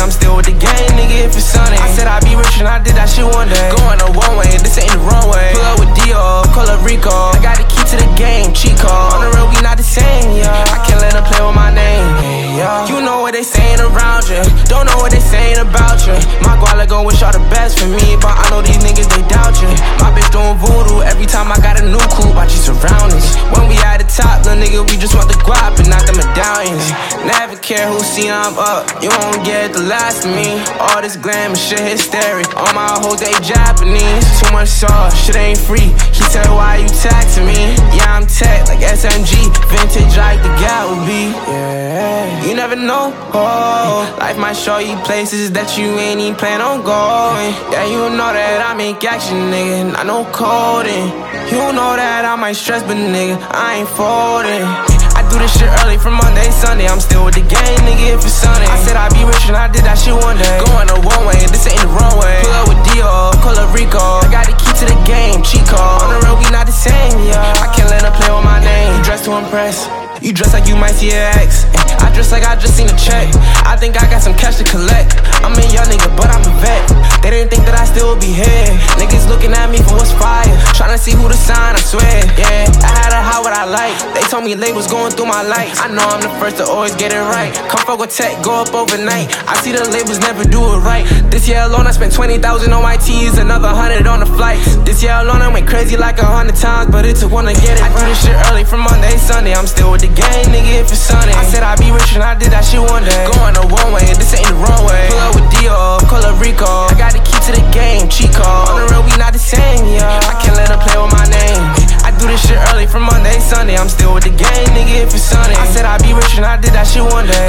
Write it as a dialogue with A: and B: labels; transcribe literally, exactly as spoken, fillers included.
A: I'm still with the game, nigga, if it's sunny. I said I'd be rich and I did that shit one day. Going the one way, this ain't the wrong way. Pull up with Dio, call up Rico. I got the key to the game, cheat code. On the road, we not the same, yeah. I can't let them play with my name, yeah. You know what they saying around you, don't know what they saying about you. My guala gon' wish all the best for me, but I know these niggas, they doubt you. My bitch doing voodoo every time I got a new coupe. Watch your surroundings. When we at the top, little nigga, we just want the guap and not the medallions. Never care who see I'm up, you won't get the last of me. All this glam and shit hysteric. All my hoes, they Japanese. Too much sauce, shit ain't free. He said, why you taxing me? Yeah, I'm tech like S M G. Vintage like the gal would be. Yeah, you never know. Oh, life might show you places that you ain't even plan on going. Yeah, you know that I make action, nigga, not no coding. You know that I might stress, but nigga, I ain't folding. I do this shit early from Monday, Sunday. I'm still with the game, nigga, if it's sunny. I said I'd be rich and I did that shit one day. Going the one way, this ain't the wrong way. Pull up with Dio, call up Rico. I got the key to the game, cheat code. On the road, we not the same, yeah. I can't let them play with my name. You dress to impress, you dress like you might see an ex. I dress like I just seen a check. I think I got some cash to collect. I'm a young nigga, but I'm a vet. They didn't think that I still would be here. Niggas looking at me for what's fire, tryna see who the sign, I swear. Yeah, I had a how what I like. They told me labels going through my likes. I know I'm the first to always get it right. Come fuck with tech, go up overnight. I see the labels never do it right. This year alone I spent twenty thousand on my tees, another hundred on the flights. This year alone I went crazy like a hundred times, but it took one to get it right. I do this shit early from Monday, Sunday. I'm still with the game, nigga, if it's sunny. I said I'd be rich and I did that shit one day. Going the one way, this ain't the wrong way. Pull up with Dio, call up Rico. I got the key to the game, cheat code. On the road, we not the same, yeah. I can't let them play with my name. I do this shit early from Monday, Sunday. I'm still with the game, nigga, if it's sunny. I said I'd be rich and I did that shit one day.